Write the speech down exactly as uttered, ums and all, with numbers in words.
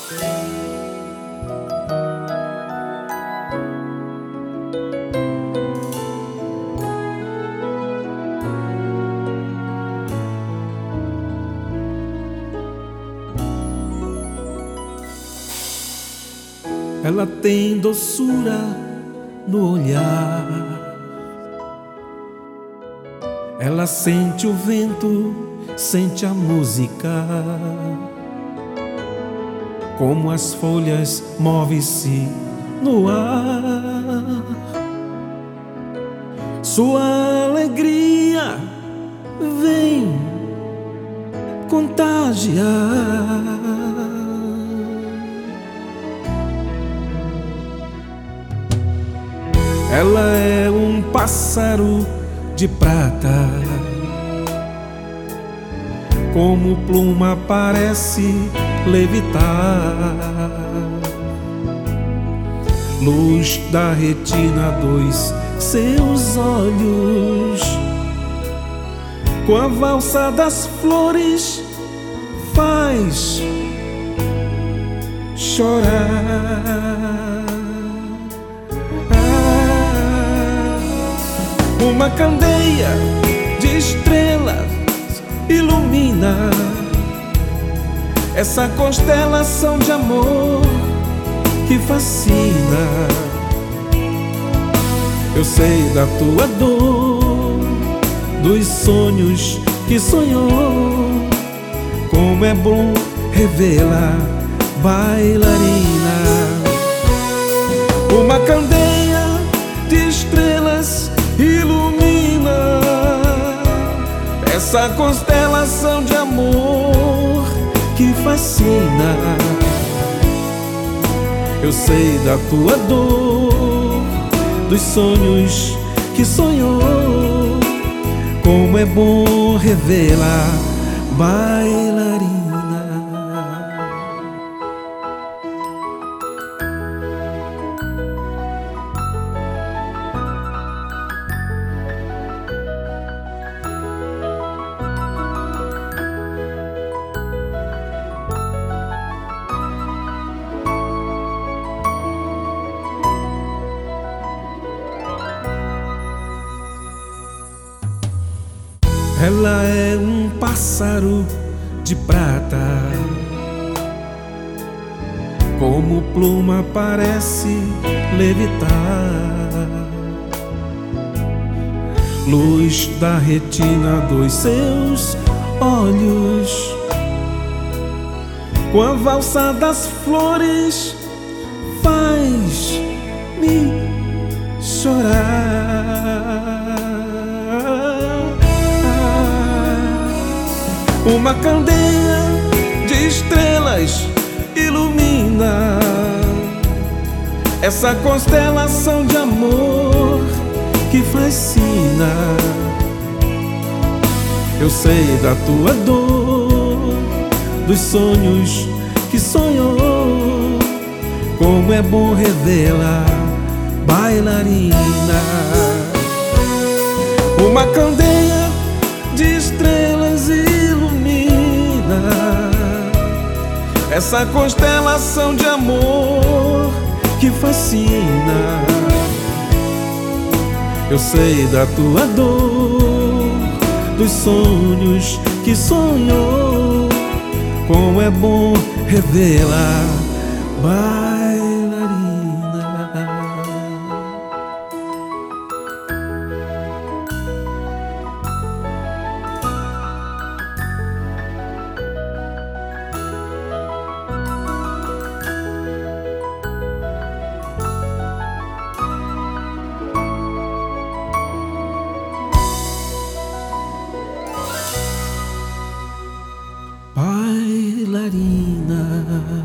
Ela tem doçura no olhar, ela sente o vento, sente a música, como as folhas move-se no ar. Sua alegria vem contagiar. Ela é um pássaro de prata, como pluma parece levitar. Luz da retina dos seus olhos, com a valsa das flores faz chorar. Uma candeia de estrelas ilumina essa constelação de amor que fascina. Eu sei da tua dor, dos sonhos que sonhou, como é bom revê-la, bailarina. Uma candeia de estrelas ilumina essa constelação de amor que fascina. Eu sei da tua dor, dos sonhos que sonhou, como é bom revê-la, bailarina. Ela é um pássaro de prata, como pluma parece levitar. Luz da retina dos seus olhos, com a valsa das flores faz-me chorar. Uma candeia de estrelas ilumina essa constelação de amor que fascina. Eu sei da tua dor, dos sonhos que sonhou, como é bom revê-la, bailarina. Uma candeia de estrelas ilumina essa constelação de amor que fascina. Eu sei da tua dor, dos sonhos que sonhou, como é bom revê-la, bailarina. Bailarina.